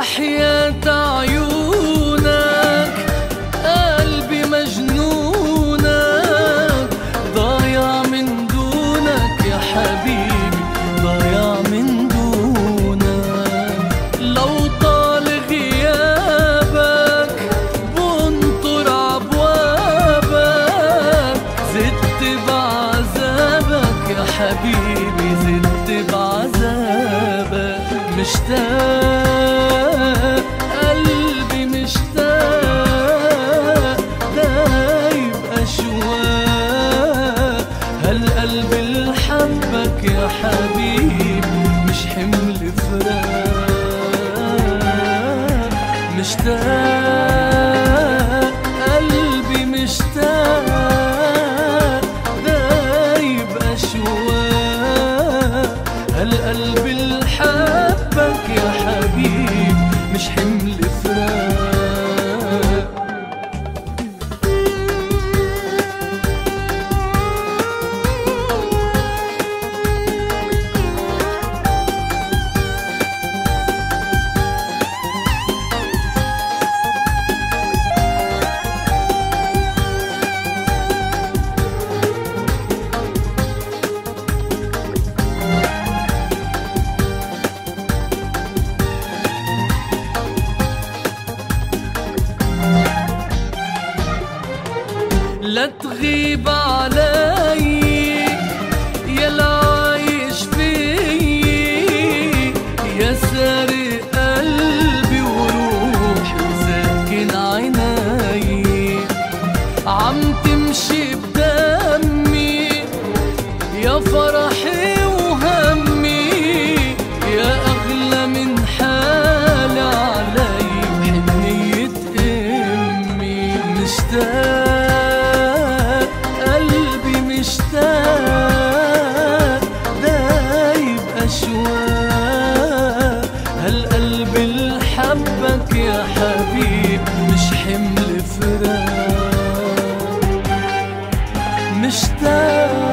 وحياة عيونك قلبي مجنونك، ضايع من دونك يا حبيبي، ضايع من دونك. لو طال غيابك بنطر عبوابك، زدت بعذابك يا حبيبي، زدت بعذابك. مشتاق قلبي مشتاق، دايب أشواق، هالقلب اللي حبك يا حبيبي مش حمل فراق. مشتاق قلبي مشتاق، دايب أشواق، هالقلب اللي حبك يا حبيبي مش حمل فراق. لا تغيب علي يا العايش فيي، يا سارق قلبي وروحي وساكن عيني، عم تمشي بدمي يا فرحي وهمي، يا أغلى من حالي علي وحنية أمي. مشتاق قلبي مشتاق، دايب أشواق، هالقلب اللي حبك يا حبيب مش حمل فراق. مشتاق